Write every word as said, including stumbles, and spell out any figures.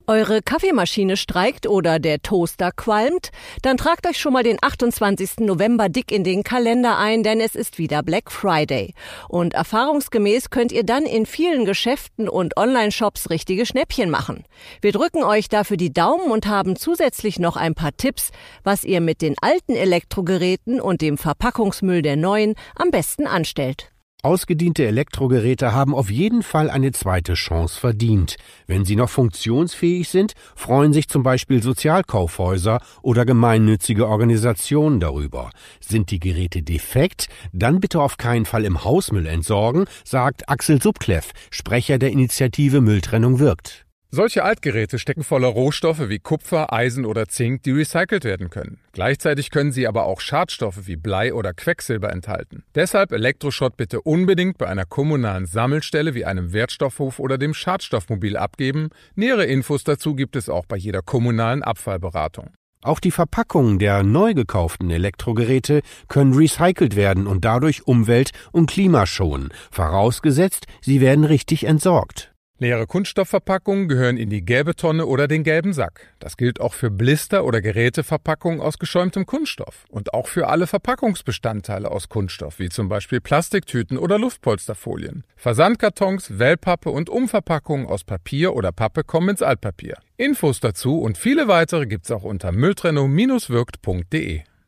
Eure Kaffeemaschine streikt oder der Toaster qualmt? Dann tragt euch schon mal den achtundzwanzigsten November dick in den Kalender ein, denn es ist wieder Black Friday. Und erfahrungsgemäß könnt ihr dann in vielen Geschäften und Online-Shops richtige Schnäppchen machen. Wir drücken euch dafür die Daumen und haben zusätzlich noch ein paar Tipps, was ihr mit den alten Elektrogeräten und dem Verpackungsmüll der neuen am besten anstellt. Ausgediente Elektrogeräte haben auf jeden Fall eine zweite Chance verdient. Wenn sie noch funktionsfähig sind, freuen sich zum Beispiel Sozialkaufhäuser oder gemeinnützige Organisationen darüber. Sind die Geräte defekt, dann bitte auf keinen Fall im Hausmüll entsorgen, sagt Axel Subkleff, Sprecher der Initiative Mülltrennung wirkt. Solche Altgeräte stecken voller Rohstoffe wie Kupfer, Eisen oder Zink, die recycelt werden können. Gleichzeitig können sie aber auch Schadstoffe wie Blei oder Quecksilber enthalten. Deshalb Elektroschrott bitte unbedingt bei einer kommunalen Sammelstelle wie einem Wertstoffhof oder dem Schadstoffmobil abgeben. Nähere Infos dazu gibt es auch bei jeder kommunalen Abfallberatung. Auch die Verpackungen der neu gekauften Elektrogeräte können recycelt werden und dadurch Umwelt- und Klima schonen, vorausgesetzt, sie werden richtig entsorgt. Leere Kunststoffverpackungen gehören in die gelbe Tonne oder den gelben Sack. Das gilt auch für Blister- oder Geräteverpackungen aus geschäumtem Kunststoff und auch für alle Verpackungsbestandteile aus Kunststoff, wie zum Beispiel Plastiktüten oder Luftpolsterfolien. Versandkartons, Wellpappe und Umverpackungen aus Papier oder Pappe kommen ins Altpapier. Infos dazu und viele weitere gibt's auch unter mülltrennung Bindestrich wirkt Punkt de.